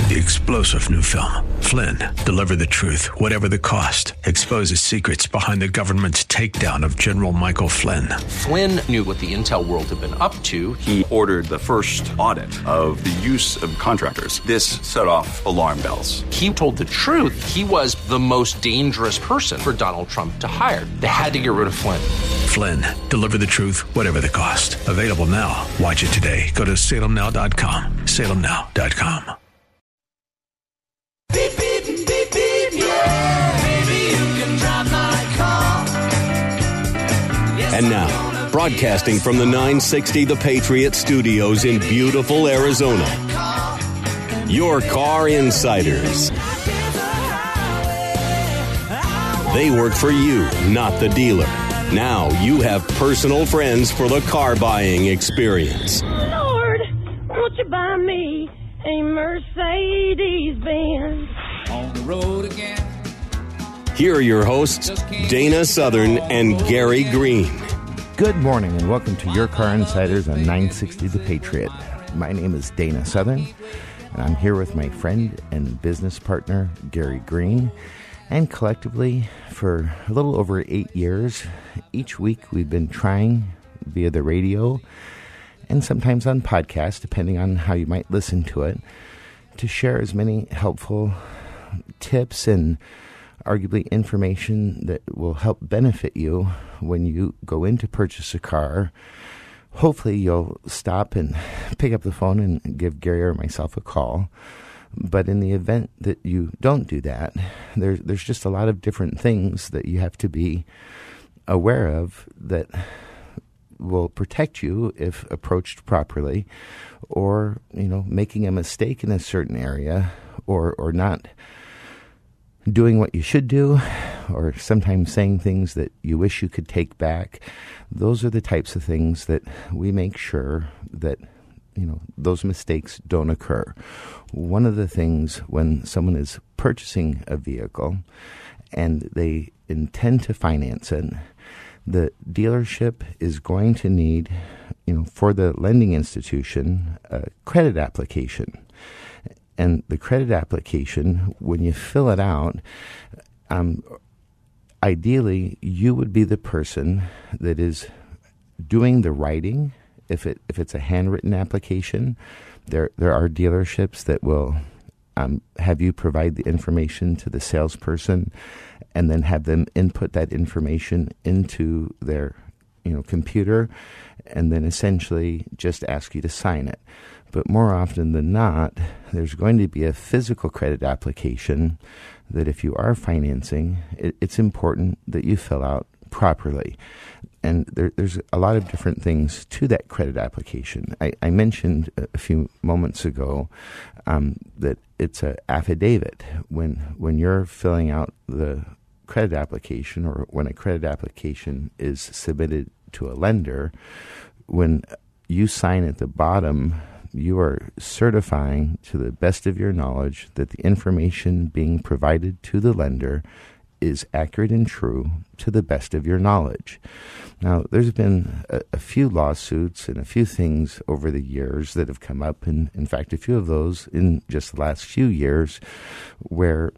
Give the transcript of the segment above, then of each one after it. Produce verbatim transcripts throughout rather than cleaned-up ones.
The explosive new film, Flynn, deliver the truth, whatever the cost, exposes secrets behind the government's takedown of General Michael Flynn. Flynn knew what the intel world had been up to. He ordered the first audit of the use of contractors. This set off alarm bells. He told the truth. He was the most dangerous person for Donald Trump to hire. They had to get rid of Flynn. Flynn, deliver the truth, whatever the cost. Available now. Watch it today. Go to salem now dot com. salem now dot com. Beep, beep, beep, beep, yeah. Baby, you can drive my car. Yes, and now, broadcasting from the nine sixty The Patriot Studios in beautiful Arizona, your Car Insiders. They work for you, not the dealer. Now you have personal friends for the car buying experience. Lord, won't you buy me a Mercedes-Benz? On the road again. Here are your hosts, Dana Southern and Gary Green. Good morning and welcome to your Car Insiders on nine sixty The Patriot. My name is Dana Southern, and I'm here with my friend and business partner, Gary Green. And collectively, for a little over eight years, each week we've been trying via the radio and sometimes on podcasts, depending on how you might listen to it, to share as many helpful tips and arguably information that will help benefit you when you go in to purchase a car. Hopefully you'll stop and pick up the phone and give Gary or myself a call. But in the event that you don't do that, there's there's just a lot of different things that you have to be aware of that will protect you if approached properly, or, you know, making a mistake in a certain area, or, or not doing what you should do, or sometimes saying things that you wish you could take back. Those are the types of things that we make sure that, you know, those mistakes don't occur. One of the things when someone is purchasing a vehicle and they intend to finance it, the dealership is going to need, you know, for the lending institution, a credit application. And the credit application, when you fill it out, um, ideally you would be the person that is doing the writing. If it if it's a handwritten application, there there are dealerships that will um, have you provide the information to the salesperson, and then have them input that information into their you know computer, and then essentially just ask you to sign it. But more often than not, there's going to be a physical credit application that if you are financing, it, it's important that you fill out properly. And there, there's a lot of different things to that credit application. I, I mentioned a few moments ago um, that it's an affidavit. When when you're filling out the credit application, or when a credit application is submitted to a lender, when you sign at the bottom, you are certifying to the best of your knowledge that the information being provided to the lender is accurate and true to the best of your knowledge. Now, there's been a, a few lawsuits and a few things over the years that have come up, and in fact, a few of those in just the last few years, where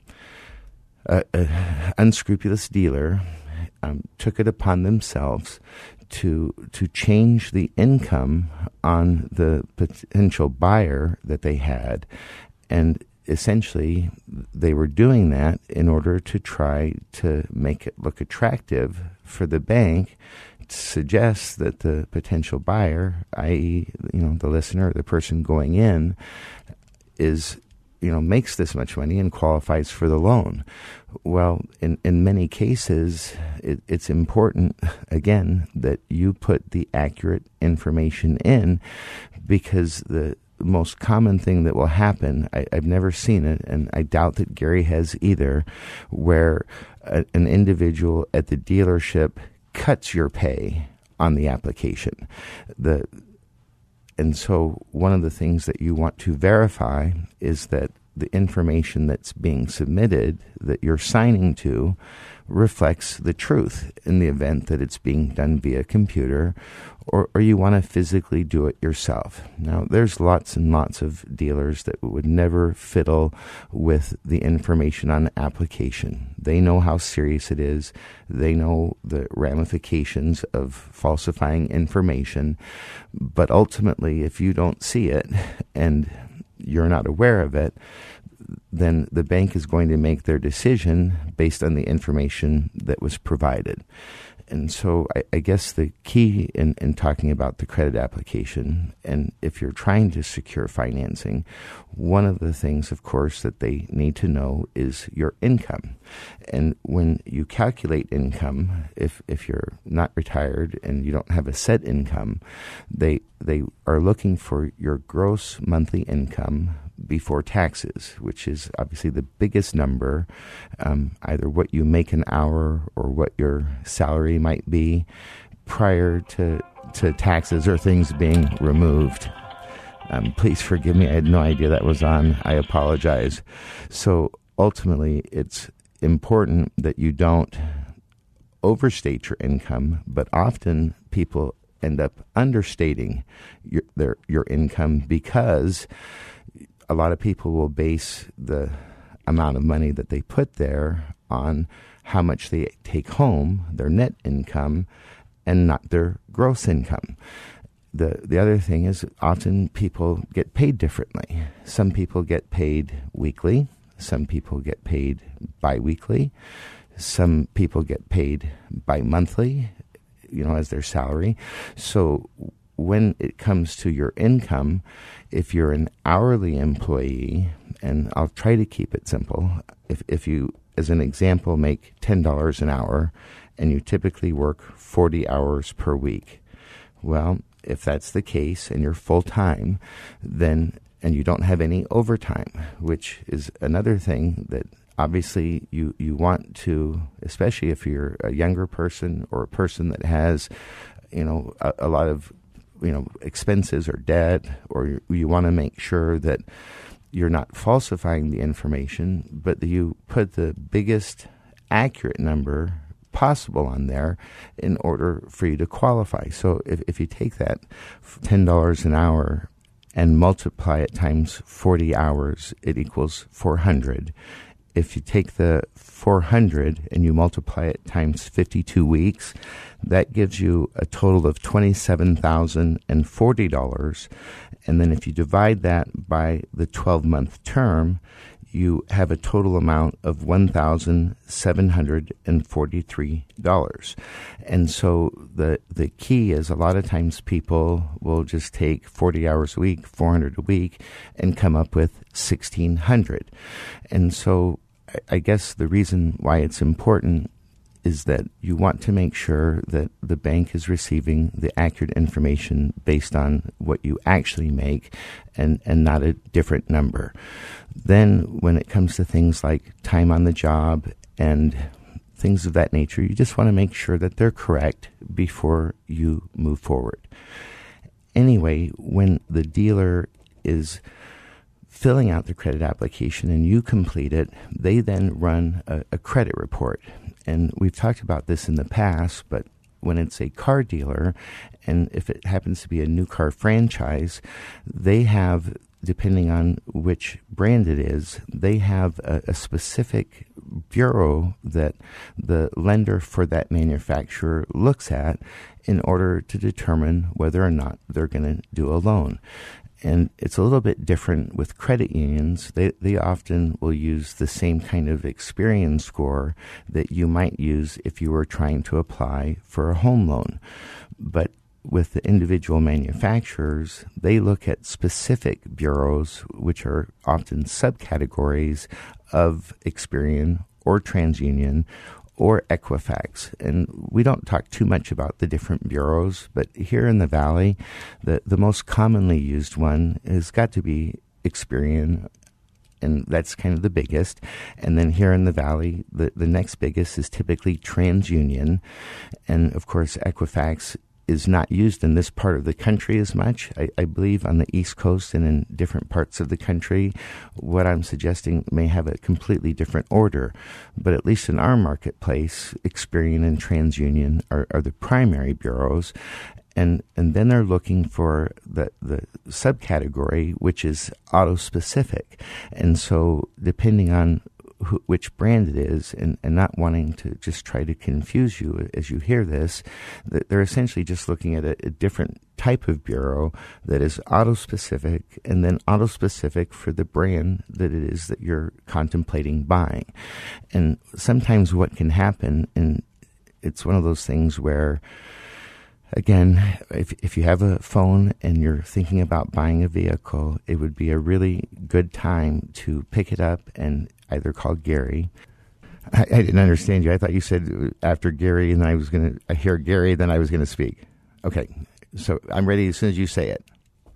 an unscrupulous dealer um, took it upon themselves to to change the income on the potential buyer that they had, and essentially, they were doing that in order to try to make it look attractive for the bank, to suggest that the potential buyer, that is, you know, the listener, the person going in, is, you know, makes this much money and qualifies for the loan. Well, in, in many cases, it, it's important, again, that you put the accurate information in, because the most common thing that will happen, I, I've never seen it, and I doubt that Gary has either, where a, an individual at the dealership cuts your pay on the application. The and so one of the things that you want to verify is that the information that's being submitted that you're signing to reflects the truth in the event that it's being done via computer, or, or you want to physically do it yourself. Now, there's lots and lots of dealers that would never fiddle with the information on the application. They know how serious it is. They know the ramifications of falsifying information. But ultimately, if you don't see it and you're not aware of it, then the bank is going to make their decision based on the information that was provided. And so I, I guess the key in, in talking about the credit application, and if you're trying to secure financing, one of the things, of course, that they need to know is your income. And when you calculate income, if if you're not retired and you don't have a set income, they they are looking for your gross monthly income before taxes, which is obviously the biggest number, um, either what you make an hour or what your salary might be prior to to taxes or things being removed. Um, please forgive me. I had no idea that was on. I apologize. So ultimately, it's important that you don't overstate your income, but often people end up understating your their your income because a lot of people will base the amount of money that they put there on how much they take home, their net income, and not their gross income. The the other thing is often people get paid differently. Some people get paid weekly. Some people get paid biweekly. Some people get paid bi-monthly, you know, as their salary. So when it comes to your income, if you're an hourly employee, and I'll try to keep it simple, if if you, as an example, make ten dollars an hour and you typically work forty hours per week, well, if that's the case and you're full-time, then, and you don't have any overtime, which is another thing that obviously you, you want to, especially if you're a younger person or a person that has, you know, a, a lot of you know, expenses or debt, or you, you want to make sure that you're not falsifying the information, but that you put the biggest accurate number possible on there in order for you to qualify. So if, if you take that ten dollars an hour and multiply it times forty hours, it equals four hundred. If you take the four hundred and you multiply it times fifty-two weeks, that gives you a total of twenty-seven thousand forty dollars. And then if you divide that by the twelve-month term, you have a total amount of one thousand seven hundred forty-three dollars. And so the the key is a lot of times people will just take forty hours a week, four hundred a week, and come up with sixteen hundred. And so I guess the reason why it's important is that you want to make sure that the bank is receiving the accurate information based on what you actually make and, and not a different number. Then when it comes to things like time on the job and things of that nature, you just want to make sure that they're correct before you move forward. Anyway, when the dealer is filling out the credit application and you complete it, they then run a, a credit report. And we've talked about this in the past, but when it's a car dealer, and if it happens to be a new car franchise, they have, depending on which brand it is, they have a, a specific bureau that the lender for that manufacturer looks at in order to determine whether or not they're going to do a loan. And it's a little bit different with credit unions. They they often will use the same kind of Experian score that you might use if you were trying to apply for a home loan. But with the individual manufacturers, they look at specific bureaus, which are often subcategories of Experian or TransUnion or Equifax. And we don't talk too much about the different bureaus, but here in the Valley, the, the most commonly used one has got to be Experian, and that's kind of the biggest. And then here in the Valley, the, the next biggest is typically TransUnion. And of course, Equifax is not used in this part of the country as much. I, I believe on the East Coast and in different parts of the country, what I'm suggesting may have a completely different order. But at least in our marketplace, Experian and TransUnion are, are the primary bureaus. And and then they're looking for the, the subcategory, which is auto-specific. And so depending on who, which brand it is, and, and not wanting to just try to confuse you as you hear this, they're essentially just looking at a, a different type of bureau that is auto-specific, and then auto-specific for the brand that it is that you're contemplating buying. And sometimes what can happen, and it's one of those things where, again, if if you have a phone and you're thinking about buying a vehicle, it would be a really good time to pick it up and either call Gary. I, I didn't understand you. I thought you said after Gary, and then I was going to I hear Gary, then I was going to speak. Okay, so I'm ready as soon as you say it.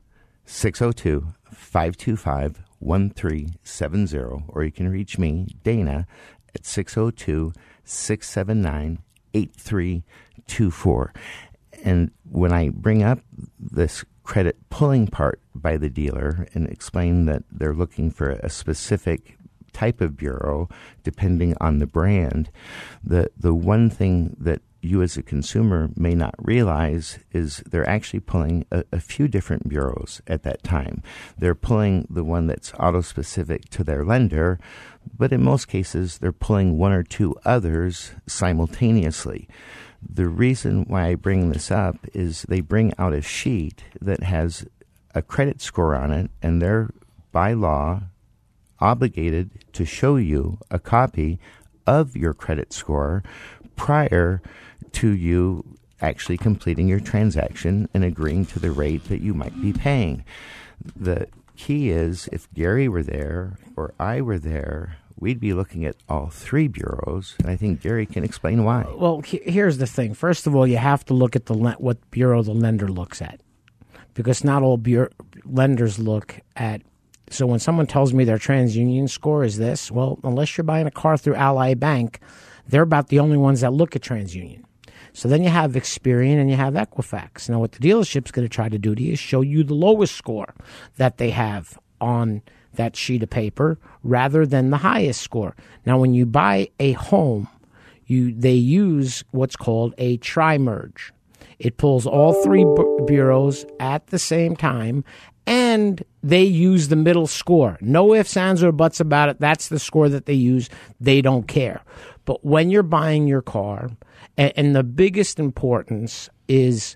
six oh two, five two five, one three seven zero, or you can reach me, Dana, at six oh two, six seven nine, eight three two four. And when I bring up this credit pulling part by the dealer and explain that they're looking for a specific type of bureau depending on the brand, the the one thing that you as a consumer may not realize is they're actually pulling a, a few different bureaus at that time. They're pulling the one that's auto-specific to their lender, but in most cases they're pulling one or two others simultaneously. The reason why I bring this up is they bring out a sheet that has a credit score on it, and they're, by law, obligated to show you a copy of your credit score prior to you actually completing your transaction and agreeing to the rate that you might be paying. The key is, if Gary were there or I were there, we'd be looking at all three bureaus, and I think Gary can explain why. Well, he, here's the thing. First of all, you have to look at the le- what bureau the lender looks at, because not all bureau- lenders look at. So when someone tells me their TransUnion score is this, well, unless you're buying a car through Ally Bank, they're about the only ones that look at TransUnion. So then you have Experian and you have Equifax. Now, what the dealership's going to try to do to you is show you the lowest score that they have on that sheet of paper rather than the highest score. Now, when you buy a home, you they use what's called a tri-merge. It pulls all three bu- bureaus at the same time, and they use the middle score. No ifs, ands, or buts about it. That's the score that they use. They don't care. But when you're buying your car, and, and the biggest importance is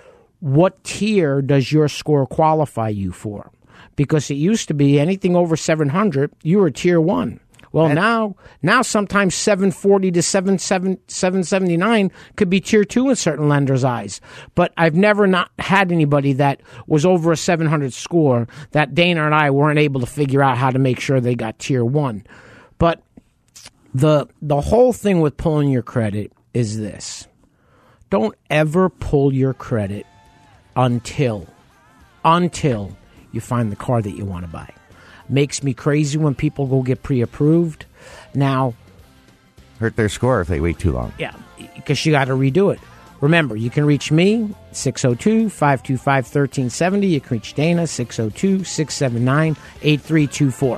what tier does your score qualify you for? Because it used to be anything over seven hundred, you were tier one. Well, That's- now now sometimes seven forty to seven seventy-nine could be tier two in certain lenders' eyes. But I've never not had anybody that was over a seven hundred score that Dana and I weren't able to figure out how to make sure they got tier one. But the the whole thing with pulling your credit is this. Don't ever pull your credit until, until you find the car that you want to buy. Makes me crazy when people go get pre-approved. Now, hurt their score if they wait too long. Yeah, because you got to redo it. Remember, you can reach me, six oh two, five two five, one three seven oh. You can reach Dana, six oh two, six seven nine, eight three two four.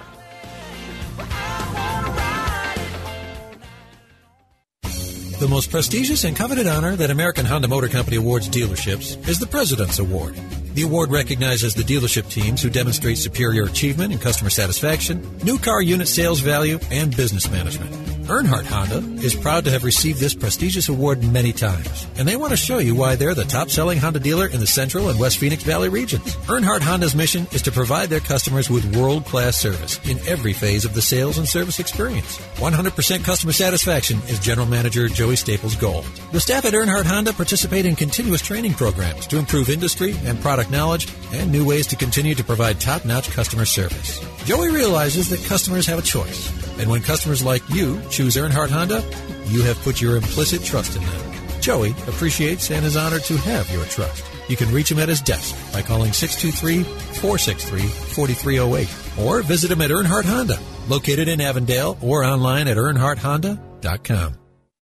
The most prestigious and coveted honor that American Honda Motor Company awards dealerships is the President's Award. The award recognizes the dealership teams who demonstrate superior achievement in customer satisfaction, new car unit sales value, and business management. Earnhardt Honda is proud to have received this prestigious award many times, and they want to show you why they're the top-selling Honda dealer in the Central and West Phoenix Valley regions. Earnhardt Honda's mission is to provide their customers with world-class service in every phase of the sales and service experience. one hundred percent customer satisfaction is General Manager Joey Staples' goal. The staff at Earnhardt Honda participate in continuous training programs to improve industry and product knowledge and new ways to continue to provide top-notch customer service. Joey realizes that customers have a choice, and when customers like you choose Earnhardt Honda, you have put your implicit trust in them. Joey appreciates and is honored to have your trust. You can reach him at his desk by calling six two three, four six three, four three zero eight or visit him at Earnhardt Honda, located in Avondale, or online at earnhardt honda dot com.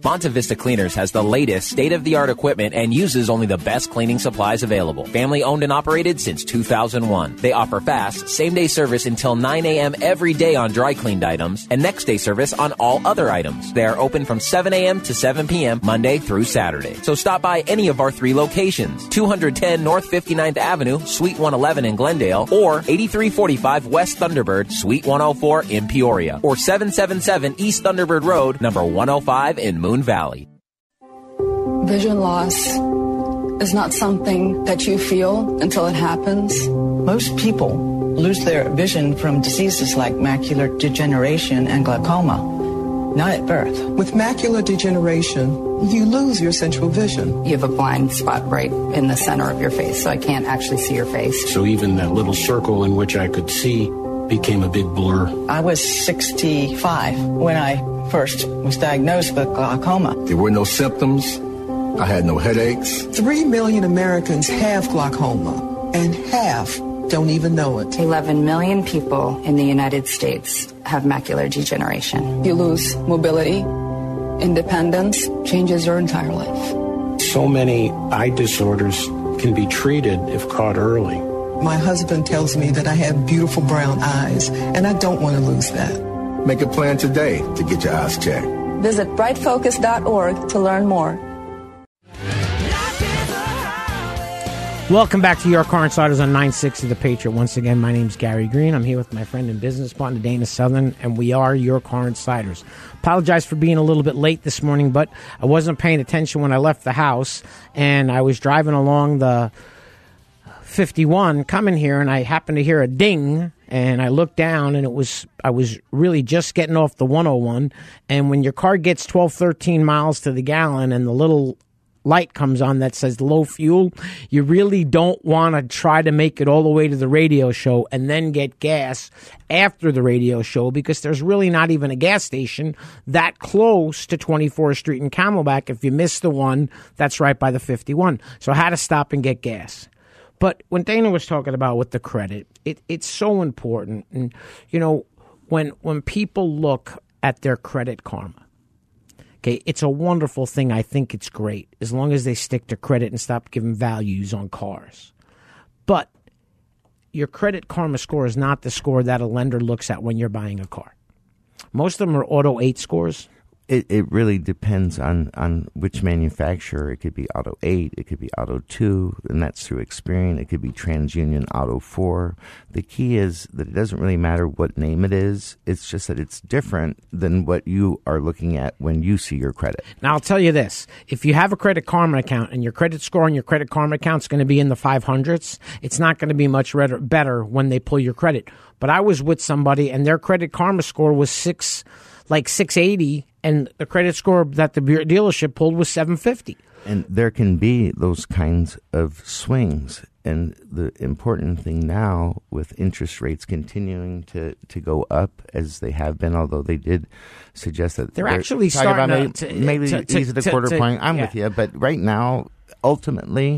Monta Vista Cleaners has the latest state-of-the-art equipment and uses only the best cleaning supplies available. Family owned and operated since two thousand one. They offer fast, same-day service until nine a.m. every day on dry cleaned items and next-day service on all other items. They are open from seven a.m. to seven p.m. Monday through Saturday. So stop by any of our three locations. two ten North fifty-ninth Avenue, Suite one eleven in Glendale, or eighty-three forty-five West Thunderbird, Suite one oh four in Peoria, or seven seventy-seven East Thunderbird Road, number one oh five in Moon Valley. Vision loss is not something that you feel until it happens. Most people lose their vision from diseases like macular degeneration and glaucoma, not at birth. With macular degeneration, you lose your central vision. You have a blind spot right in the center of your face, so I can't actually see your face. So even that little circle in which I could see became a big blur. I was sixty-five when I first was diagnosed with glaucoma. There were no symptoms. I had no headaches. Three million Americans have glaucoma, and half don't even know it. eleven million people in the United States have macular degeneration. You lose mobility, independence, changes your entire life. So many eye disorders can be treated if caught early. My husband tells me that I have beautiful brown eyes, and I don't want to lose that. Make a plan today to get your eyes checked. Visit bright focus dot org to learn more. Welcome back to Your Car Insiders on nine sixty The Patriot. Once again, my name's Gary Green. I'm here with my friend and business partner, Dana Southern, and we are Your Car Insiders. Apologize for being a little bit late this morning, but I wasn't paying attention when I left the house, and I was driving along the fifty-one coming here, and I happened to hear a ding, and I looked down, and it was I was really just getting off the one oh one, and when your car gets twelve, thirteen miles to the gallon and the little light comes on that says low fuel, you really don't want to try to make it all the way to the radio show and then get gas after the radio show, because there's really not even a gas station that close to twenty-fourth Street in Camelback if you miss the one that's right by the fifty-one. So I had to stop and get gas. But when Dana was talking about with the credit, it, it's so important. And, you know, when when people look at their Credit Karma, okay, it's a wonderful thing. I think it's great as long as they stick to credit and stop giving values on cars. But your Credit Karma score is not the score that a lender looks at when you're buying a car. Most of them are Auto eight scores. It it really depends on, on which manufacturer. It could be Auto eight, it could be Auto two, and that's through Experian. It could be TransUnion Auto four. The key is that it doesn't really matter what name it is. It's just that it's different than what you are looking at when you see your credit. Now, I'll tell you this. If you have a Credit Karma account and your credit score on your Credit Karma account is going to be in the five hundreds, it's not going to be much better when they pull your credit. But I was with somebody, and their Credit Karma score was six, like six eighty, and the credit score that the dealership pulled was seven fifty. And there can be those kinds of swings. And the important thing now, with interest rates continuing to, to go up as they have been, although they did suggest that they're, they're actually starting about to, maybe to, to, ease the to, quarter to, point. I'm yeah. with you, but right now, ultimately,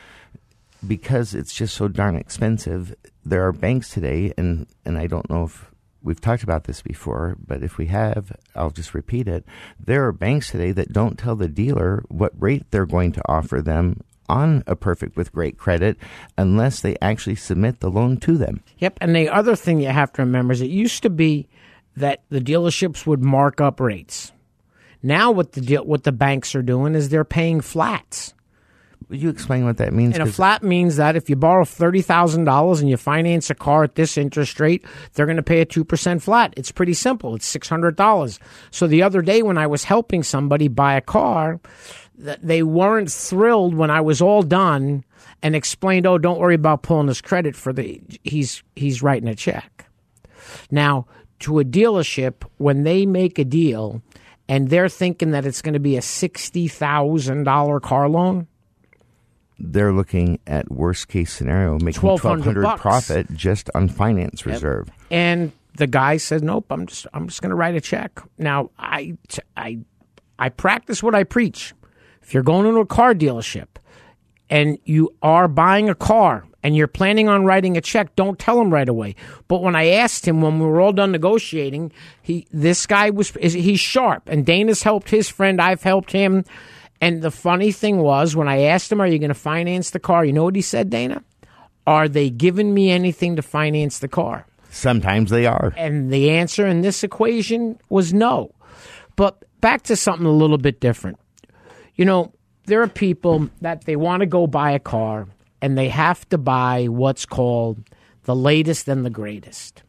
because it's just so darn expensive, there are banks today, and, and I don't know if we've talked about this before, but if we have, I'll just repeat it. There are banks today that don't tell the dealer what rate they're going to offer them on a Perfect with Great Credit unless they actually submit the loan to them. Yep, and the other thing you have to remember is it used to be that the dealerships would mark up rates. Now what the deal, what the banks are doing is they're paying flats. Would you explain what that means? And a flat means that if you borrow thirty thousand dollars and you finance a car at this interest rate, they're going to pay a two percent flat. It's pretty simple. It's six hundred dollars. So the other day when I was helping somebody buy a car, they weren't thrilled when I was all done and explained, oh, don't worry about pulling his credit for the, he's, he's writing a check. Now, to a dealership, when they make a deal and they're thinking that it's going to be a sixty thousand dollars car loan, they're looking at worst case scenario, making twelve hundred dollars profit just on finance reserve. Yep. And the guy said, nope, I'm just I'm just going to write a check. Now, I, I, I practice what I preach. If you're going into a car dealership and you are buying a car and you're planning on writing a check, don't tell him right away. But when I asked him, when we were all done negotiating, he this guy was is he's sharp, and Dana's helped his friend. I've helped him. And the funny thing was, when I asked him, are you going to finance the car? You know what he said, Dana? Are they giving me anything to finance the car? Sometimes they are. And the answer in this equation was no. But back to something a little bit different. You know, there are people that they want to go buy a car, and they have to buy what's called the latest and the greatest.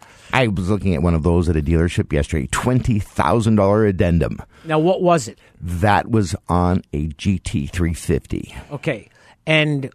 I was looking at one of those at a dealership yesterday, twenty thousand dollars addendum. Now, what was it? That was on a G T three fifty. Okay. And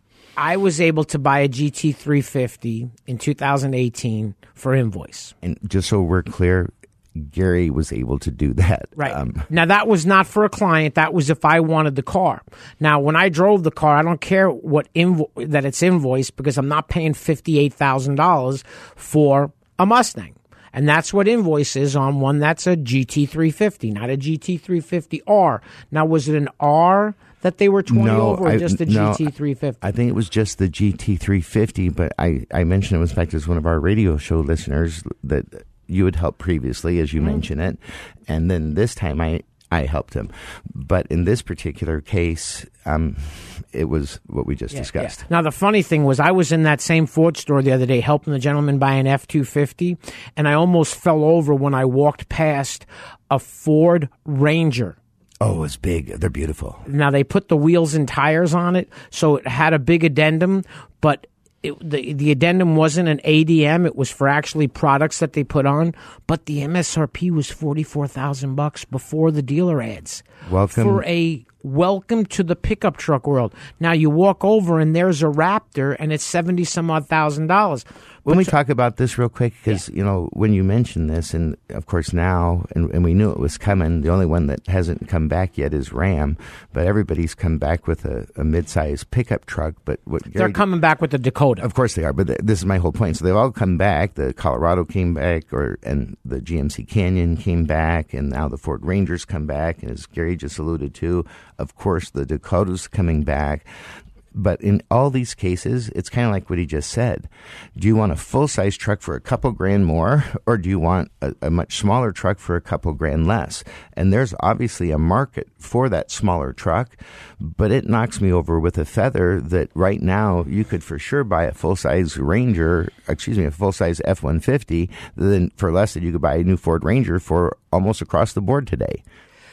I was able to buy a G T three fifty in two thousand eighteen for invoice. And just so we're clear, Gary was able to do that. Right. Um, now, that was not for a client. That was if I wanted the car. Now, when I drove the car, I don't care what invo- that it's invoiced, because I'm not paying fifty-eight thousand dollars for a Mustang. And that's what invoice is on one that's a G T three fifty, not a G T three fifty R. Now, was it an R that they were twenty no, over, or I, just the no, G T three fifty? I think it was just the G T three fifty, but I, I mentioned it, in fact, as one of our radio show listeners, that you had helped previously, as you mm-hmm. mentioned it, and then this time I, I helped him. But in this particular case, um, it was what we just yeah, discussed. Yeah. Now, the funny thing was, I was in that same Ford store the other day helping the gentleman buy an F two fifty, and I almost fell over when I walked past a Ford Ranger. Oh, it's big. They're beautiful. Now, they put the wheels and tires on it, so it had a big addendum, but It, the the addendum wasn't an A D M. It was for actually products that they put on. But the M S R P was forty four thousand bucks before the dealer ads. Welcome for a welcome to the pickup truck world. Now you walk over and there's a Raptor and it's seventy some odd thousand dollars. Let me talk about this real quick, because yeah. you know, when you mentioned this, and of course now, and, and we knew it was coming. The only one that hasn't come back yet is Ram, but everybody's come back with a, a mid-sized pickup truck. But what they're Gary, coming back with the Dakota. Of course they are, but th- this is my whole point. So they've all come back. The Colorado came back, or and the G M C Canyon came back, and now the Ford Rangers come back. And as Gary just alluded to, of course the Dakota's coming back. But in all these cases, it's kind of like what he just said. Do you want a full-size truck for a couple grand more, or do you want a, a much smaller truck for a couple grand less? And there's obviously a market for that smaller truck, but it knocks me over with a feather that right now you could for sure buy a full-size Ranger, excuse me, a full-size F one fifty, then for less than you could buy a new Ford Ranger for almost across the board today.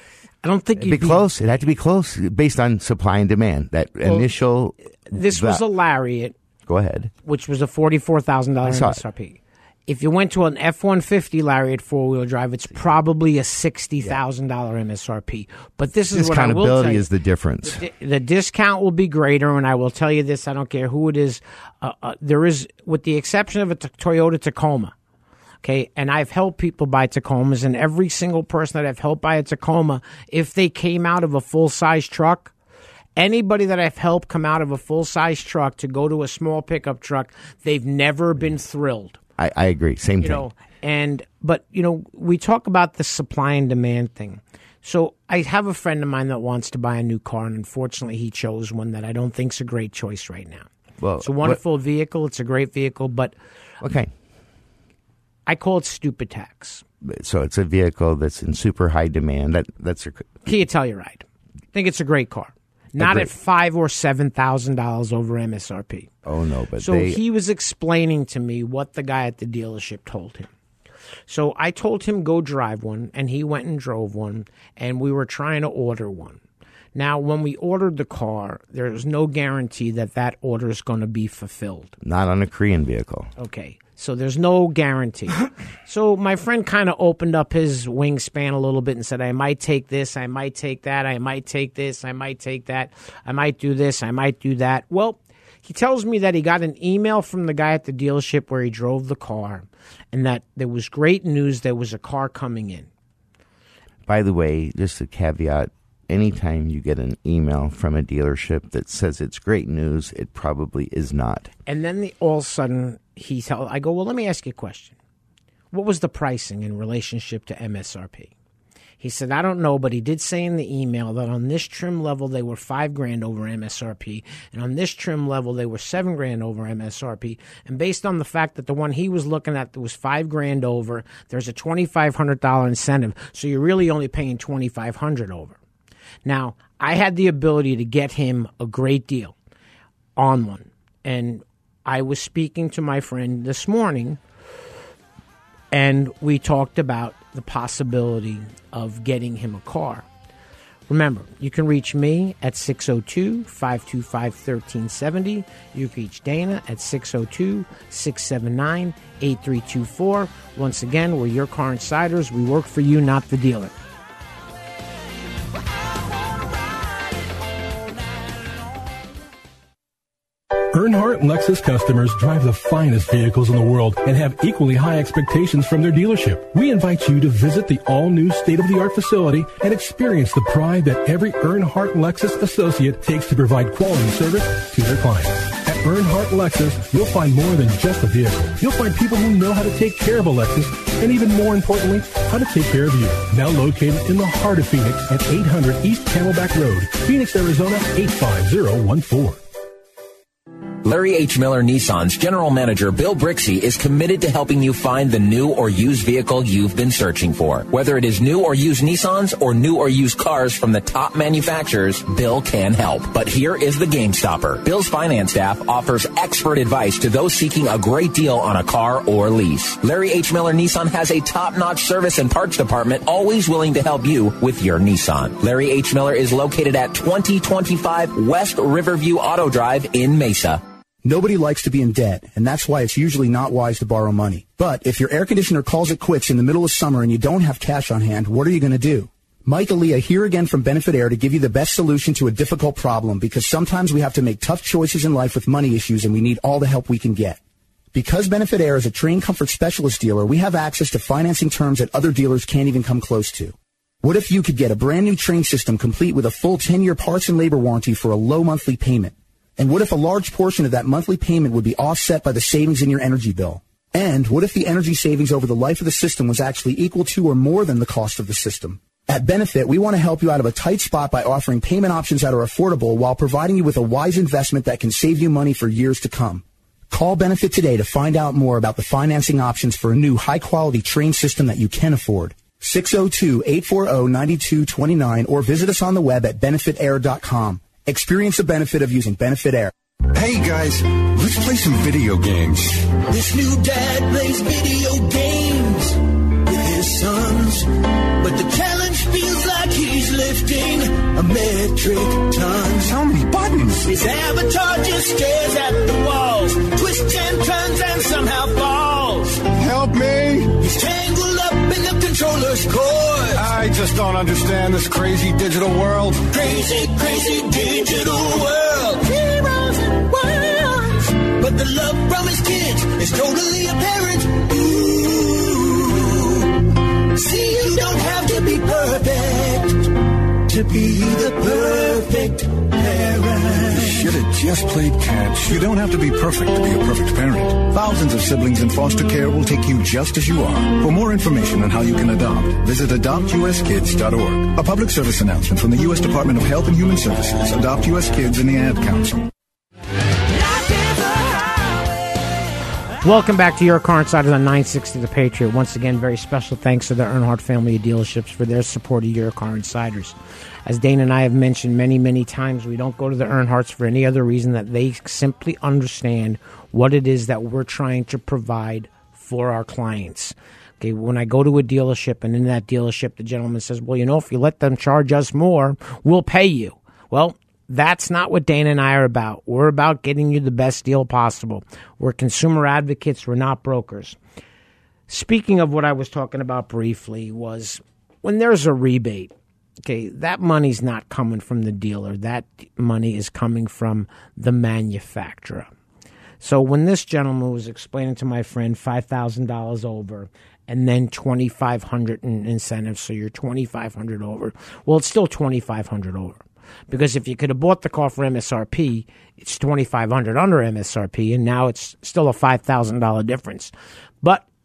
I don't think it'd be, be close. It had to be close based on supply and demand. That well, initial. This was a Lariat. Go ahead. Which was a forty-four thousand dollars M S R P. It. If you went to an F one fifty Lariat four-wheel drive, it's probably a sixty thousand dollars yeah. M S R P. But this is what I will tell you. Discountability is the difference. The, the discount will be greater, and I will tell you this. I don't care who it is. Uh, uh, there is, with the exception of a t- Toyota Tacoma. Okay, and I've helped people buy Tacomas, and every single person that I've helped buy a Tacoma, if they came out of a full-size truck, anybody that I've helped come out of a full-size truck to go to a small pickup truck, they've never been thrilled. I, I agree. Same you thing. Know, and but you know, we talk about the supply and demand thing. So I have a friend of mine that wants to buy a new car, and unfortunately, he chose one that I don't think is a great choice right now. Well, it's a wonderful what, vehicle. It's a great vehicle, but okay. I call it stupid tax. So it's a vehicle that's in super high demand. That that's a Kia Telluride. I think it's a great car. Not at five or seven thousand dollars over M S R P. Oh no! But so they... he was explaining to me what the guy at the dealership told him. So I told him go drive one, and he went and drove one, and we were trying to order one. Now, when we ordered the car, there's no guarantee that that order is going to be fulfilled. Not on a Korean vehicle. Okay. So there's no guarantee. So my friend kind of opened up his wingspan a little bit and said, I might take this, I might take that, I might take this, I might take that, I might do this, I might do that. Well, he tells me that he got an email from the guy at the dealership where he drove the car, and that there was great news, there was a car coming in. By the way, just a caveat, anytime you get an email from a dealership that says it's great news, it probably is not. And then the, all of a sudden, he tell, I go, well, let me ask you a question. What was the pricing in relationship to M S R P? He said, I don't know, but he did say in the email that on this trim level they were five grand over M S R P, and on this trim level they were seven grand over M S R P. And based on the fact that the one he was looking at that was five grand over, there's a twenty-five hundred dollars incentive, so you're really only paying twenty-five hundred dollars over. Now, I had the ability to get him a great deal on one, and I was speaking to my friend this morning, and we talked about the possibility of getting him a car. Remember, you can reach me at six oh two, five two five, one three seven oh. You can reach Dana at six oh two, six seven nine, eight three two four. Once again, we're Your Car Insiders. We work for you, not the dealer. Earnhardt Lexus customers drive the finest vehicles in the world and have equally high expectations from their dealership. We invite you to visit the all-new state-of-the-art facility and experience the pride that every Earnhardt Lexus associate takes to provide quality service to their clients. At Earnhardt Lexus, you'll find more than just a vehicle. You'll find people who know how to take care of a Lexus, and even more importantly, how to take care of you. Now located in the heart of Phoenix at eight hundred East Camelback Road, Phoenix, Arizona, eight five zero one four. Larry H. Miller Nissan's General Manager Bill Brixey is committed to helping you find the new or used vehicle you've been searching for. Whether it is new or used Nissans or new or used cars from the top manufacturers, Bill can help. But here is the game stopper. Bill's finance staff offers expert advice to those seeking a great deal on a car or lease. Larry H. Miller Nissan has a top-notch service and parts department always willing to help you with your Nissan. Larry H. Miller is located at twenty twenty-five West Riverview Auto Drive in Mesa. Nobody likes to be in debt, and that's why it's usually not wise to borrow money. But if your air conditioner calls it quits in the middle of summer and you don't have cash on hand, what are you going to do? Mike Aaliyah here again from Benefit Air to give you the best solution to a difficult problem, because sometimes we have to make tough choices in life with money issues and we need all the help we can get. Because Benefit Air is a Train Comfort Specialist dealer, we have access to financing terms that other dealers can't even come close to. What if you could get a brand new Train system complete with a full ten-year parts and labor warranty for a low monthly payment? And what if a large portion of that monthly payment would be offset by the savings in your energy bill? And what if the energy savings over the life of the system was actually equal to or more than the cost of the system? At Benefit, we want to help you out of a tight spot by offering payment options that are affordable while providing you with a wise investment that can save you money for years to come. Call Benefit today to find out more about the financing options for a new high-quality Train system that you can afford. six oh two, eight four zero, nine two two nine or visit us on the web at benefit air dot com. Experience the benefit of using Benefit Air. Hey guys, let's play some video games. This new dad plays video games with his sons, but the challenge feels like he's lifting a metric ton. How many buttons? His avatar just stares at the walls, twists and turns and somehow falls. Help me! He's tangled up in the controller's cord. I just don't understand this crazy digital world. Crazy, crazy digital world. Heroes and worlds. But the love from his kids is totally apparent. Ooh. See, you don't have to be perfect to be the perfect parent. You should have just played catch. You don't have to be perfect to be a perfect parent. Thousands of siblings in foster care will take you just as you are. For more information on how you can adopt, visit adopt u s kids dot org. A public service announcement from the U S Department of Health and Human Services, Adopt U S Kids, and the Ad Council. Welcome back to Your Car Insiders on nine sixty The Patriot. Once again, very special thanks to the Earnhardt family of dealerships for their support of Your Car Insiders. As Dana and I have mentioned many, many times, we don't go to the Earnhardts for any other reason that they simply understand what it is that we're trying to provide for our clients. Okay, when I go to a dealership and in that dealership the gentleman says, well, you know, if you let them charge us more, we'll pay you. Well, that's not what Dana and I are about. We're about getting you the best deal possible. We're consumer advocates. We're not brokers. Speaking of what I was talking about briefly was when there's a rebate, okay, that money's not coming from the dealer. That money is coming from the manufacturer. So when this gentleman was explaining to my friend five thousand dollars over and then twenty-five hundred dollars in incentives, so you're twenty-five hundred dollars over, well, it's still twenty-five hundred dollars over. Because if you could have bought the car for M S R P, it's twenty-five hundred dollars under M S R P, and now it's still a five thousand dollars difference. But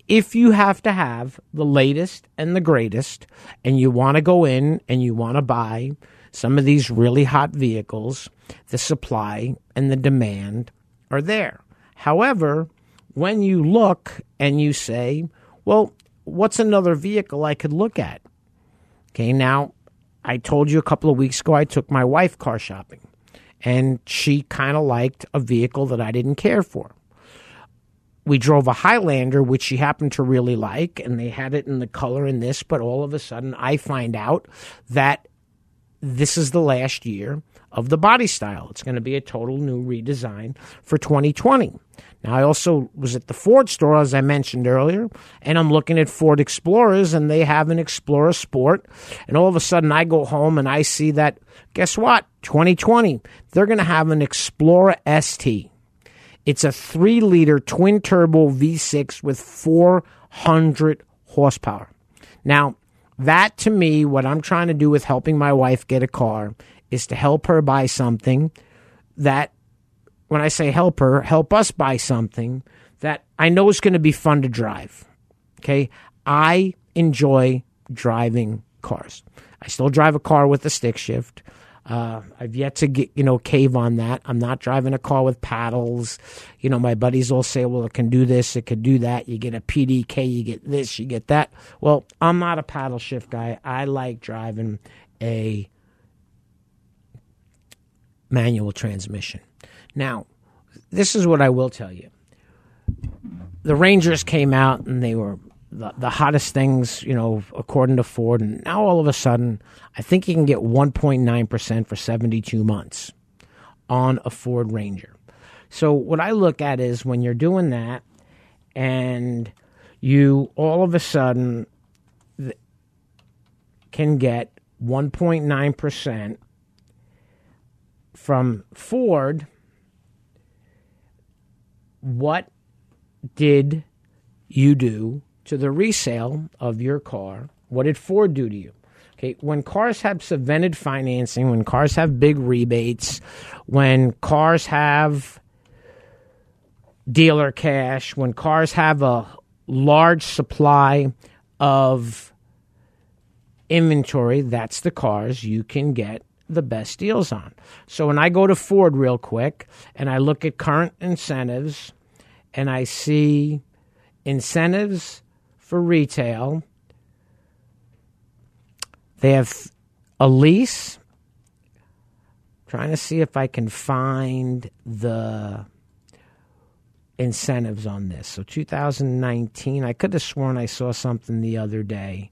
if you have to have the latest and the greatest, and you want to go in and you want to buy some of these really hot vehicles, the supply and the demand are there. However, when you look and you say, well, what's another vehicle I could look at? Okay, now, I told you a couple of weeks ago I took my wife car shopping, and she kind of liked a vehicle that I didn't care for. We drove a Highlander, which she happened to really like, and they had it in the color in this, but all of a sudden I find out that this is the last year of the body style. It's going to be a total new redesign for twenty twenty. Now, I also was at the Ford store, as I mentioned earlier, and I'm looking at Ford Explorers, and they have an Explorer Sport, and all of a sudden I go home and I see that, guess what, twenty twenty, they're going to have an Explorer S T. It's a three-liter twin-turbo V six with four hundred horsepower. Now, that to me, what I'm trying to do with helping my wife get a car is to help her buy something that, when I say help her, help us buy something that I know is going to be fun to drive. Okay? I enjoy driving cars. I still drive a car with a stick shift. Uh, I've yet to get, you know, cave on that. I'm not driving a car with paddles. You know, my buddies all say, well, it can do this, it can do that. You get a P D K, you get this, you get that. Well, I'm not a paddle shift guy. I like driving a manual transmission. Now, this is what I will tell you. The Rangers came out and they were the, the hottest things, you know, according to Ford. And now all of a sudden, I think you can get one point nine percent for seventy-two months on a Ford Ranger. So what I look at is when you're doing that and you all of a sudden can get one point nine percent from Ford, what did you do to the resale of your car? What did Ford do to you? Okay, when cars have subvented financing, when cars have big rebates, when cars have dealer cash, when cars have a large supply of inventory, that's the cars you can get the best deals on. So when I go to Ford real quick and I look at current incentives and I see incentives for retail, they have a lease. Trying to see if I can find the incentives on this. So two thousand nineteen, I could have sworn I saw something the other day.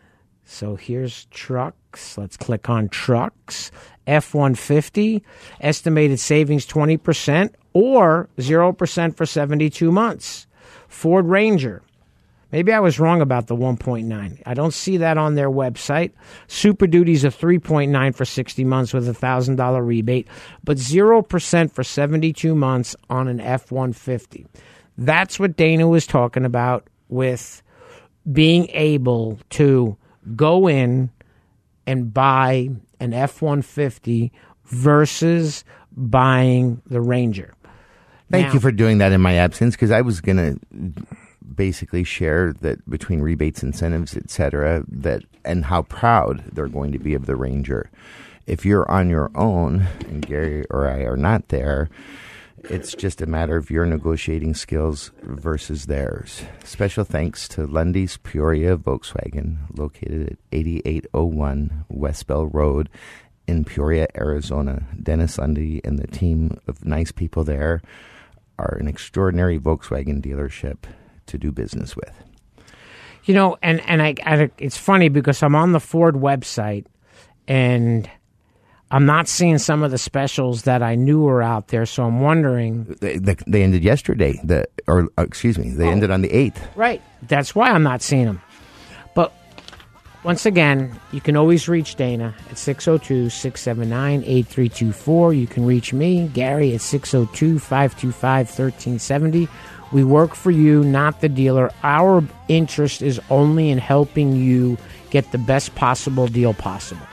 So here's trucks. Let's click on trucks. F one fifty, estimated savings twenty percent or zero percent for seventy-two months. Ford Ranger. Maybe I was wrong about the one point nine. I don't see that on their website. Super Duty's a three point nine for sixty months with a one thousand dollars rebate, but zero percent for seventy-two months on an F one fifty. That's what Dana was talking about with being able to go in and buy an F one fifty versus buying the Ranger. Thank Now, you for doing that in my absence, because I was going to basically share that between rebates, incentives, et cetera, that and how proud they're going to be of the Ranger. If you're on your own, and Gary or I are not there, it's just a matter of your negotiating skills versus theirs. Special thanks to Lundy's Peoria Volkswagen, located at eighty-eight oh one West Bell Road in Peoria, Arizona. Dennis Lundy and the team of nice people there are an extraordinary Volkswagen dealership to do business with. You know, and, and I, I it's funny because I'm on the Ford website and I'm not seeing some of the specials that I knew were out there, so I'm wondering. They, they, they ended yesterday, the or uh, excuse me, they oh, ended on the eighth. Right. That's why I'm not seeing them. But once again, you can always reach Dana at six oh two, six seven nine, eight three two four. You can reach me, Gary, at six oh two, five two five, one three seven oh. We work for you, not the dealer. Our interest is only in helping you get the best possible deal possible.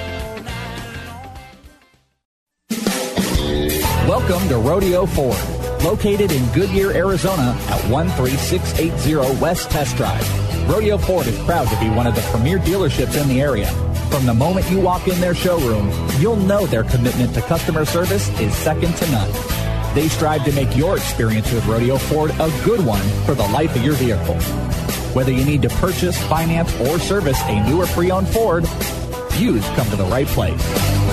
Welcome to Rodeo Ford, Located in Goodyear, Arizona at one three six eight zero West Test Drive. Rodeo Ford is proud to be one of the premier dealerships in the area. From the moment you walk in their showroom, you'll know their commitment to customer service is second to none. They strive to make your experience with Rodeo Ford a good one for the life of your vehicle. Whether you need to purchase, finance, or service a new or pre-owned Ford, you've come to the right place.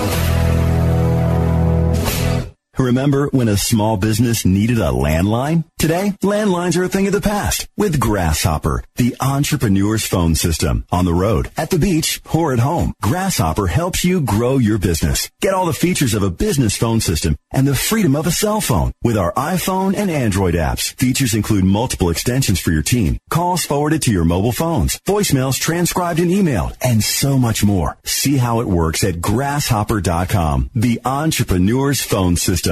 Remember when a small business needed a landline? Today, landlines are a thing of the past with Grasshopper, the entrepreneur's phone system. On the road, at the beach, or at home, Grasshopper helps you grow your business. Get all the features of a business phone system and the freedom of a cell phone with our iPhone and Android apps. Features include multiple extensions for your team, calls forwarded to your mobile phones, voicemails transcribed and emailed, and so much more. See how it works at grasshopper dot com, the entrepreneur's phone system.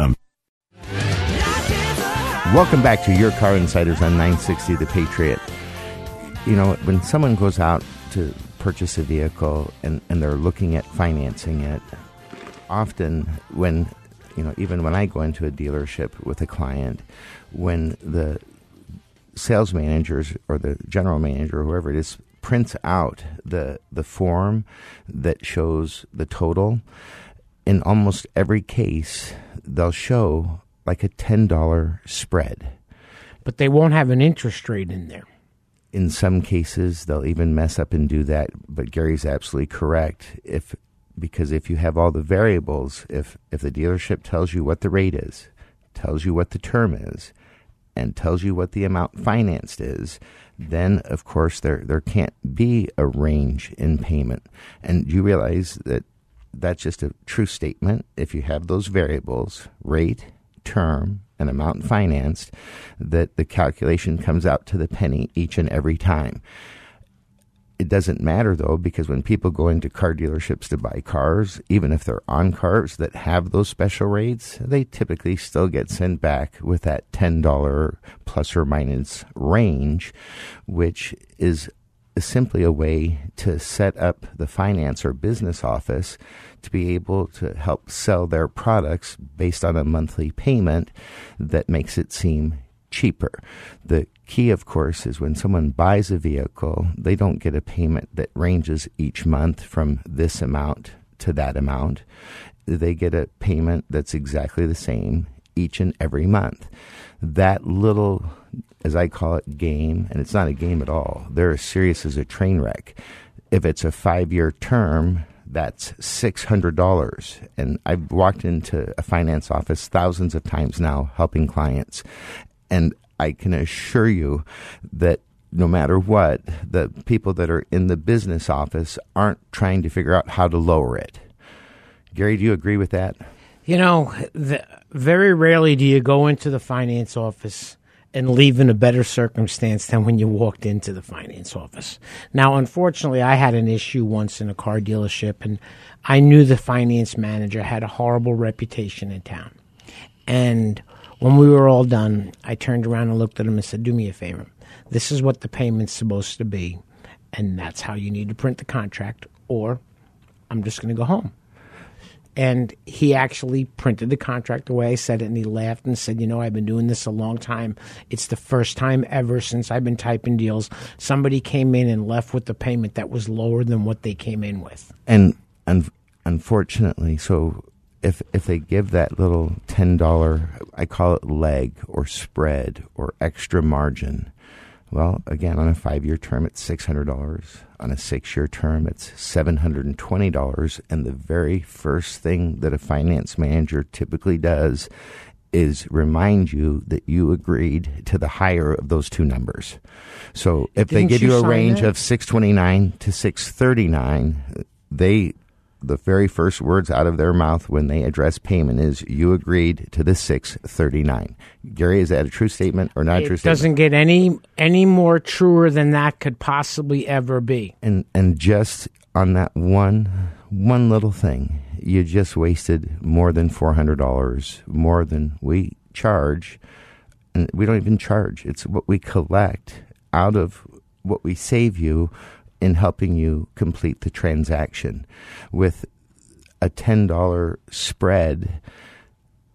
Welcome back to Your Car Insiders on nine sixty The Patriot. You know, when someone goes out to purchase a vehicle and, and they're looking at financing it, often when, you know, even when I go into a dealership with a client, when the sales managers or the general manager or whoever it is prints out the the form that shows the total, in almost every case, they'll show like a ten dollars spread. But they won't have an interest rate in there. In some cases, they'll even mess up and do that. But Gary's absolutely correct. If because if you have all the variables, if, if the dealership tells you what the rate is, tells you what the term is, and tells you what the amount financed is, then, of course, there there can't be a range in payment. And you realize that that's just a true statement. If you have those variables, rate, term, and amount financed, that the calculation comes out to the penny each and every time. It doesn't matter, though, because when people go into car dealerships to buy cars, even if they're on cars that have those special rates, they typically still get sent back with that ten dollars plus or minus range, which is simply a way to set up the finance or business office to be able to help sell their products based on a monthly payment that makes it seem cheaper. The key, of course, is when someone buys a vehicle, they don't get a payment that ranges each month from this amount to that amount. They get a payment that's exactly the same each and every month. That little, as I call it, game, and it's not a game at all. They're as serious as a train wreck. If it's a five-year term, that's six hundred dollars. And I've walked into a finance office thousands of times now helping clients. And I can assure you that no matter what, the people that are in the business office aren't trying to figure out how to lower it. Gary, do you agree with that? You know, the, very rarely do you go into the finance office and leave in a better circumstance than when you walked into the finance office. Now, unfortunately, I had an issue once in a car dealership, and I knew the finance manager had a horrible reputation in town. And when we were all done, I turned around and looked at him and said, do me a favor. This is what the payment's supposed to be, and that's how you need to print the contract, or I'm just going to go home. And he actually printed the contract the way I said it, and he laughed and said, you know, I've been doing this a long time. It's the first time ever since I've been typing deals. Somebody came in and left with the payment that was lower than what they came in with. And un- unfortunately, so if if they give that little ten dollars, I call it leg or spread or extra margin, well, again, on a five-year term, it's six hundred dollars. On a six-year term, it's seven hundred twenty dollars. And the very first thing that a finance manager typically does is remind you that you agreed to the higher of those two numbers. So if Didn't they give you, you a range that? of six twenty-nine to six thirty-nine, they the very first words out of their mouth when they address payment is, you agreed to the six thirty-nine. Gary, is that a true statement or not a true statement? It doesn't get any any more truer than that could possibly ever be. And and just on that one one little thing, you just wasted more than four hundred dollars, more than we charge. And we don't even charge. It's what we collect out of what we save you in helping you complete the transaction. With a ten dollars spread,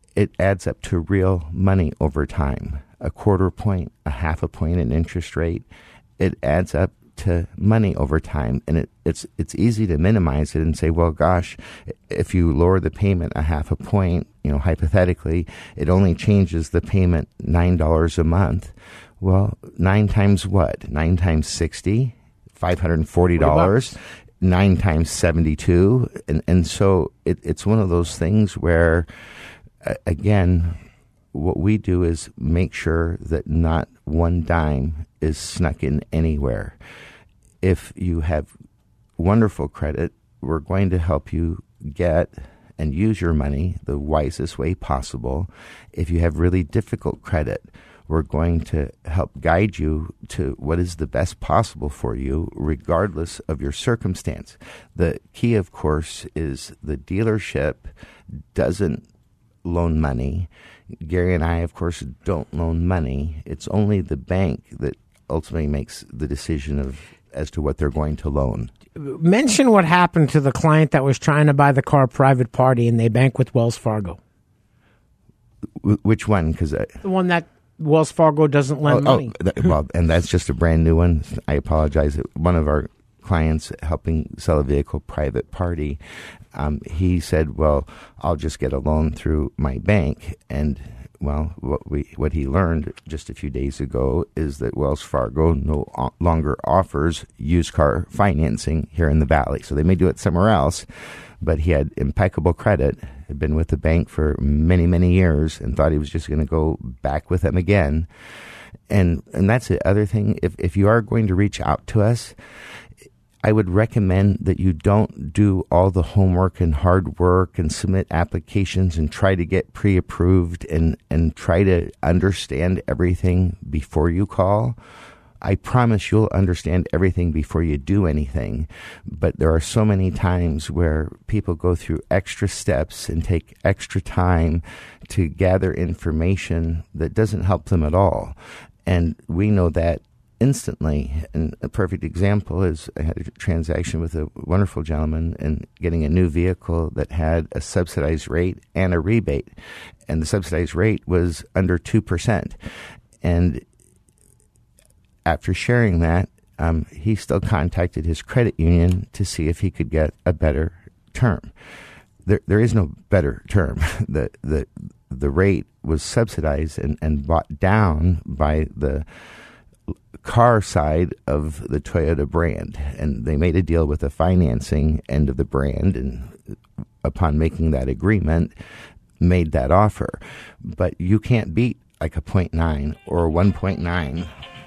it adds up to real money over time. A quarter point, a half a point in interest rate, it adds up to money over time. And it, it's it's easy to minimize it and say, well, gosh, if you lower the payment a half a point, you know, hypothetically, it only changes the payment nine dollars a month. Well, nine times what? Nine times sixty, five hundred forty dollars. Nine times seventy-two. And, and so it, it's one of those things where, uh, again, what we do is make sure that not one dime is snuck in anywhere. If you have wonderful credit, we're going to help you get and use your money the wisest way possible. If you have really difficult credit, we're going to help guide you to what is the best possible for you, regardless of your circumstance. The key, of course, is the dealership doesn't loan money. Gary and I, of course, don't loan money. It's only the bank that ultimately makes the decision of as to what they're going to loan. Mention what happened to the client that was trying to buy the car private party and they bank with Wells Fargo. W- which one? Because uh, the one that Wells Fargo doesn't lend oh, money. Oh, that, well, and that's just a brand new one. I apologize. One of our clients helping sell a vehicle private party, um, he said, well, I'll just get a loan through my bank. And, well, what we what he learned just a few days ago is that Wells Fargo no longer offers used car financing here in the Valley. So they may do it somewhere else. But he had impeccable credit, had been with the bank for many, many years, and thought he was just going to go back with them again. And and that's the other thing. If if you are going to reach out to us, I would recommend that you don't do all the homework and hard work and submit applications and try to get pre-approved and, and try to understand everything before you call. I promise you'll understand everything before you do anything. But there are so many times where people go through extra steps and take extra time to gather information that doesn't help them at all. And we know that instantly. And a perfect example is I had a transaction with a wonderful gentleman and getting a new vehicle that had a subsidized rate and a rebate. And the subsidized rate was under two percent. And after sharing that, um, he still contacted his credit union to see if he could get a better term. There, there is no better term. The the the rate was subsidized and, and bought down by the car side of the Toyota brand, and they made a deal with the financing end of the brand, and upon making that agreement, made that offer. But you can't beat like a point nine or one point nine.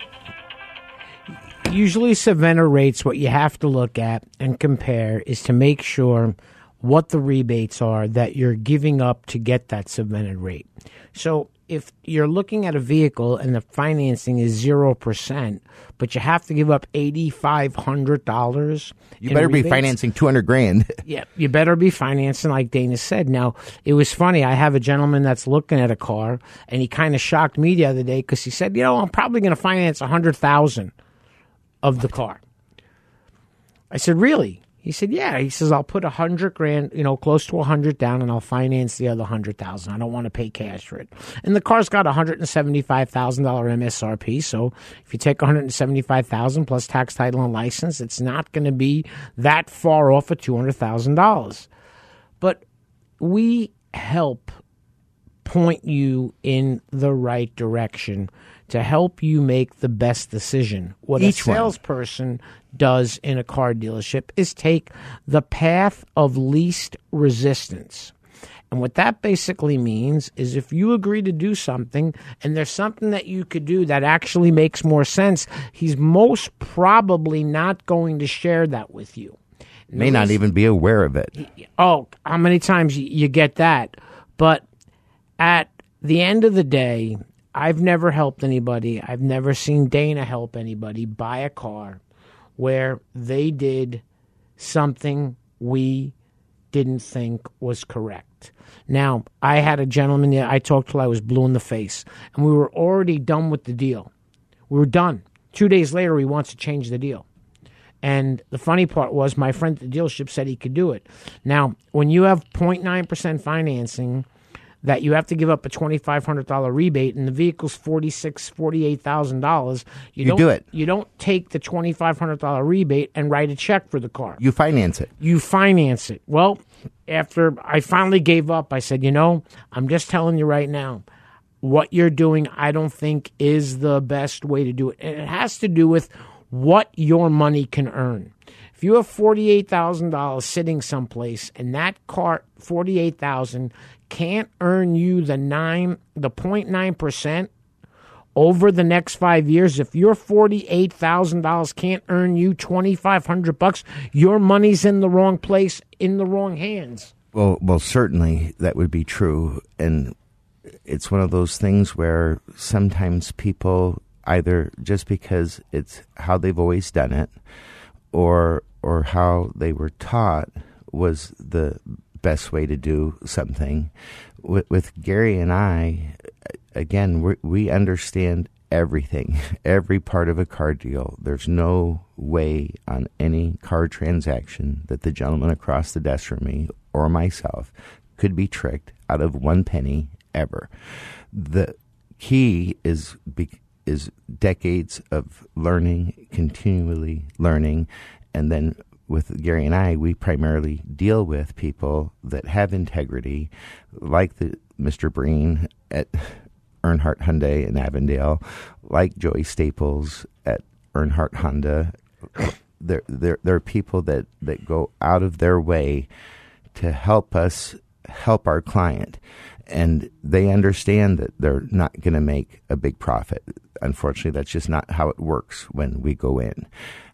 Usually Savannah rates, what you have to look at and compare is to make sure what the rebates are that you're giving up to get that Savannah rate. So if you're looking at a vehicle and the financing is zero percent, but you have to give up eight thousand five hundred dollars. You better rebates, be financing two hundred grand. Yeah, you better be financing like Dana said. Now, it was funny. I have a gentleman that's looking at a car, and he kind of shocked me the other day because he said, you know, I'm probably going to finance one hundred thousand dollars of the car. I said, really? He said, yeah. He says, I'll put a hundred grand, you know, close to a hundred down, and I'll finance the other hundred thousand. I don't want to pay cash for it. And the car's got a hundred and seventy-five thousand dollar M S R P. So if you take one hundred and seventy-five thousand plus tax, title, and license, it's not going to be that far off of two hundred thousand dollars. But we help point you in the right direction to help you make the best decision. What Each a salesperson one. does in a car dealership is take the path of least resistance. And what that basically means is if you agree to do something and there's something that you could do that actually makes more sense, he's most probably not going to share that with you. May not even be aware of it. Oh, how many times you get that? But at the end of the day, I've never helped anybody. I've never seen Dana help anybody buy a car where they did something we didn't think was correct. Now, I had a gentleman that I talked to, I was blue in the face, and we were already done with the deal. We were done. Two days later, he wants to change the deal. And the funny part was my friend at the dealership said he could do it. Now, when you have zero point nine percent financing, that you have to give up a twenty-five hundred dollars rebate and the vehicle's forty-six thousand dollars, forty-eight thousand dollars, you, You don't, do it. You don't take the twenty-five hundred dollars rebate and write a check for the car. You finance it. You finance it. Well, after I finally gave up, I said, you know, I'm just telling you right now, what you're doing, I don't think is the best way to do it. And it has to do with what your money can earn. If you have forty-eight thousand dollars sitting someplace and that car, forty-eight thousand dollars, can't earn you the nine, the zero point nine percent over the next five years, if your forty-eight thousand dollars can't earn you twenty-five hundred bucks, your money's in the wrong place, in the wrong hands. Well, well, certainly that would be true. And it's one of those things where sometimes people, either just because it's how they've always done it or or how they were taught was the best way to do something. With, with Gary and I, again, we we understand everything, every part of a car deal. There's no way on any car transaction that the gentleman across the desk from me or myself could be tricked out of one penny ever. The key is be, is decades of learning, continually learning, and then with Gary and I, we primarily deal with people that have integrity, like the Mister Breen at Earnhardt Hyundai in Avondale, like Joey Staples at Earnhardt Honda. There, there, there are people that, that go out of their way to help us help our client. And they understand that they're not going to make a big profit. Unfortunately, that's just not how it works when we go in.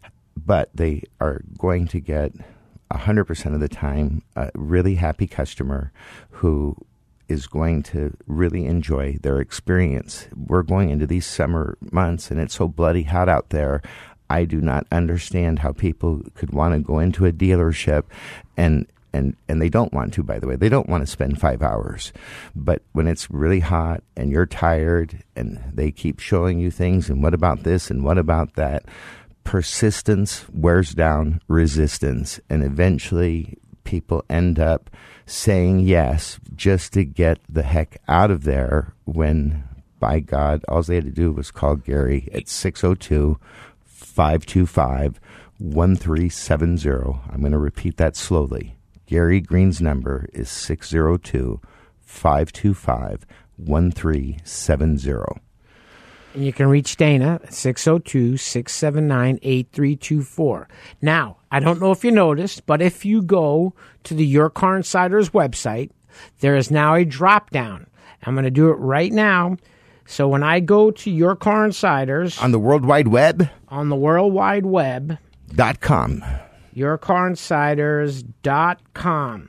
But they are going to get one hundred percent of the time a really happy customer who is going to really enjoy their experience. We're going into these summer months, and it's so bloody hot out there. I do not understand how people could want to go into a dealership and And and they don't want to, by the way. They don't want to spend five hours. But when it's really hot and you're tired and they keep showing you things and what about this and what about that, persistence wears down resistance. And eventually people end up saying yes just to get the heck out of there when, by God, all they had to do was call Gary at six oh two, five two five, one three seven zero. I'm going to repeat that slowly. Gary Green's number is six oh two, five two five, one three seven zero. And you can reach Dana at six oh two, six seven nine, eight three two four. Now, I don't know if you noticed, but if you go to the Your Car Insiders website, there is now a drop-down. I'm going to do it right now. So when I go to Your Car Insiders... On the World Wide Web? On the World Wide Web. Dot com. your car insiders dot com.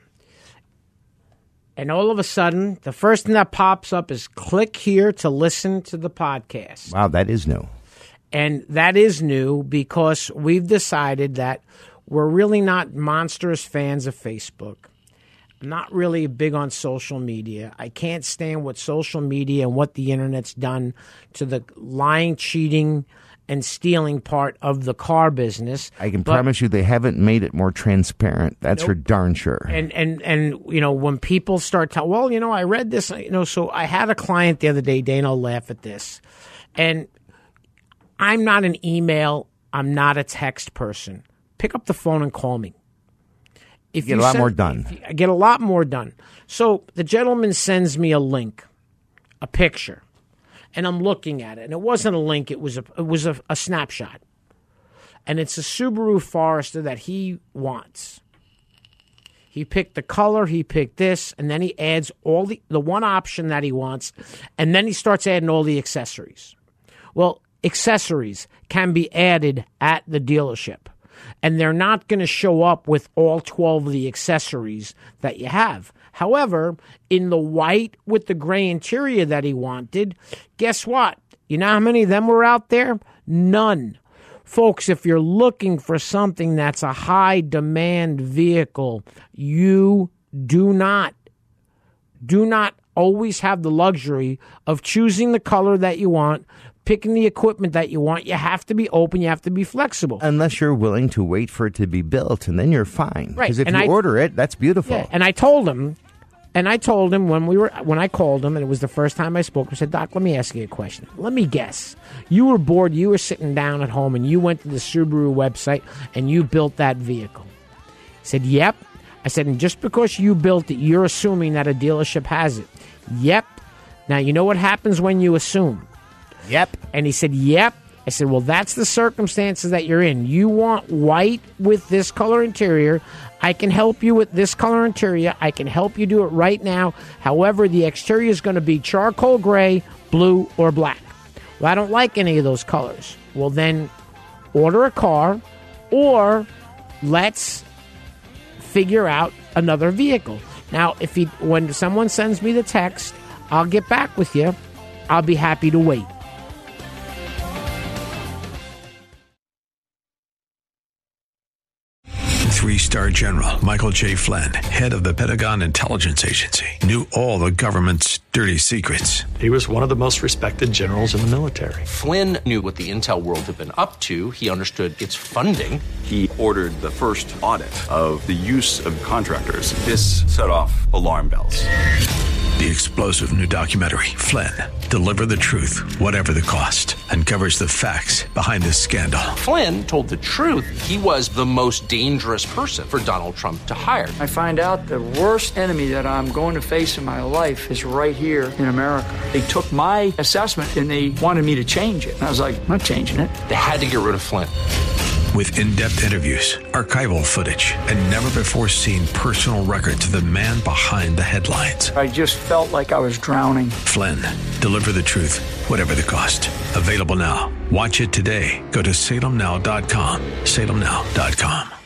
And all of a sudden, the first thing that pops up is click here to listen to the podcast. Wow, that is new. And that is new because we've decided that we're really not monstrous fans of Facebook. I'm not really big on social media. I can't stand what social media and what the internet's done to the lying, cheating, and stealing part of the car business. I can but, promise you they haven't made it more transparent. That's nope. for darn sure. And, and, and you know, when people start telling, well, you know, I read this, you know, so I had a client the other day, Dana will laugh at this. And I'm not an email, I'm not a text person. Pick up the phone and call me. If you get you a lot send, more done. You, I get a lot more done. So the gentleman sends me a link, a picture. And I'm looking at it, and it wasn't a link; it was a it was a, a snapshot, and it's a Subaru Forester that he wants. He picked the color, he picked this, and then he adds all the the one option that he wants, and then he starts adding all the accessories. Well, accessories can be added at the dealership, and they're not going to show up with all twelve of the accessories that you have. However, in the white with the gray interior that he wanted, guess what? You know how many of them were out there? None. Folks, if you're looking for something that's a high-demand vehicle, you do not, do not always have the luxury of choosing the color that you want, picking the equipment that you want. You have to be open. You have to be flexible. Unless you're willing to wait for it to be built, and then you're fine. Right. Because if and you I, order it, that's beautiful. Yeah, and I told him, And I told him when we were when I called him, and it was the first time I spoke, I said, Doc, let me ask you a question. Let me guess. You were bored, you were sitting down at home, and you went to the Subaru website, and you built that vehicle. He said, yep. I said, and just because you built it, you're assuming that a dealership has it. Yep. Now, you know what happens when you assume? Yep. And he said, yep. I said, well, that's the circumstances that you're in. You want white with this color interior. I can help you with this color interior. I can help you do it right now. However, the exterior is going to be charcoal gray, blue, or black. Well, I don't like any of those colors. Well, then order a car, or let's figure out another vehicle. Now, if he, when someone sends me the text, I'll get back with you. I'll be happy to wait. Three-star General Michael J. Flynn, head of the Pentagon Intelligence Agency, knew all the government's dirty secrets. He was one of the most respected generals in the military. Flynn knew what the intel world had been up to. He understood its funding. He ordered the first audit of the use of contractors. This set off alarm bells. The explosive new documentary, Flynn, Deliver the Truth, Whatever the Cost, uncovers the facts behind this scandal. Flynn told the truth. He was the most dangerous person for Donald Trump to hire. I find out the worst enemy that I'm going to face in my life is right here in America. They took my assessment and they wanted me to change it. And I was like, I'm not changing it. They had to get rid of Flynn. With in-depth interviews, archival footage, and never-before-seen personal records of the man behind the headlines. I just felt like I was drowning. Flynn, Deliver the Truth, Whatever the Cost. Available now. Watch it today. Go to salem now dot com. salem now dot com.